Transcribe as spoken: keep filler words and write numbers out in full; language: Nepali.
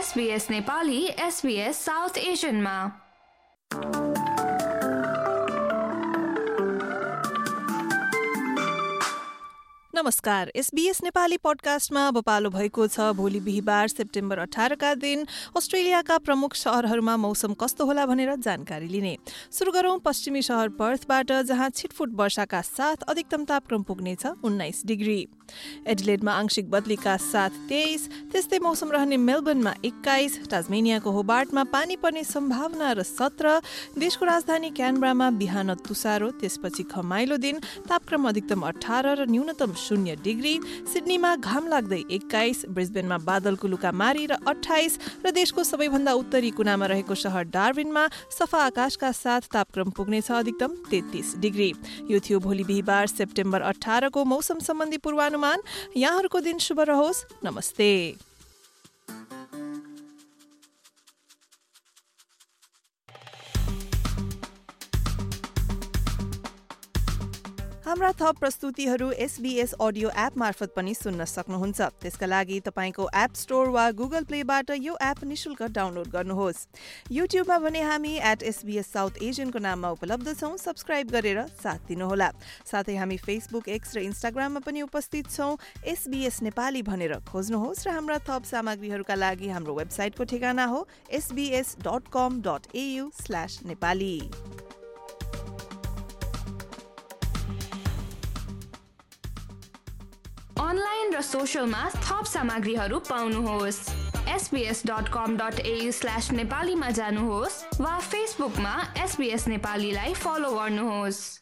एसबीएस नेपाली एसबीएस साउथ एसियनमा। नमस्कार, एसबीएस नेपाली पडकास्टमा अब पालो भएको छ भोलि बिहिबार सेप्टेम्बर अठारका दिन अस्ट्रेलियाका प्रमुख शहरहरूमा मौसम कस्तो होला भनेर जानकारी लिने। सुरु गरौं पश्चिमी शहर पर्थबाट, जहाँ छिटफुट वर्षाका साथ अधिकतम तापक्रम पुग्नेछ उन्नाइस डिग्री। एडिलेडमा आंशिक बदलीका साथ तेइस, त्यस्तै मौसम रहने मेलबर्नमा एक्काइस, टास्मेनियाको होबार्टमा पानी पर्ने सम्भावना र सत्र, देशको राजधानी क्यानबरामा बिहान तुसारो, त्यसपछि खमाइलो दिन, तापक्रम अधिकतम अठार र न्यूनतम शून्य डिग्री, सिडनीमा घाम लाग्दै एक्काइस, ब्रिस्बेनमा बादलको लुकामारी र अठाइस, र देशको सबैभन्दा उत्तरी कुनामा रहेको शहर डार्विनमा सफा आकाशका साथ तापक्रम पुग्नेछ अधिकतम तेत्तीस डिग्री। यो थियो भोलि बिहिबार सेप्टेम्बर अठारको मौसम सम्बन्धी पूर्वानुमान। यहाँहरूको दिन शुभ रहोस्। नमस्ते। हाम्रा थप प्रस्तुतिहरू एसबीएस अडियो एप मार्फत पनि सुन्न सक्नुहुन्छ। त्यसका लागि तपाईको एप स्टोर वा गुगल प्लेबाट यो एप निशुल्क डाउनलोड गर्नुहोस्। युट्युबमा भने हामी एट एसबीएस साउथ एसियनको नाममा उपलब्ध छौं। सब्स्क्राइब गरेर साथ दिनुहोला। साथै हामी फेसबुक, एक्स र इन्स्टाग्राममा पनि उपस्थित छौं। एसबीएस नेपाली भनेर खोज्नुहोस् र हाम्रा थप सामग्रीहरूका लागि हाम्रो वेबसाइटको ठेगाना हो SBS dot com dot AU slash Nepali. Online र सोशलमा थप सामग्रीहरू पाउनुहोस्। SBS dot com dot AU slash नेपालीमा जानुहोस् वा फेसबुकमा एसबीएस नेपालीलाई फलो गर्नुहोस्।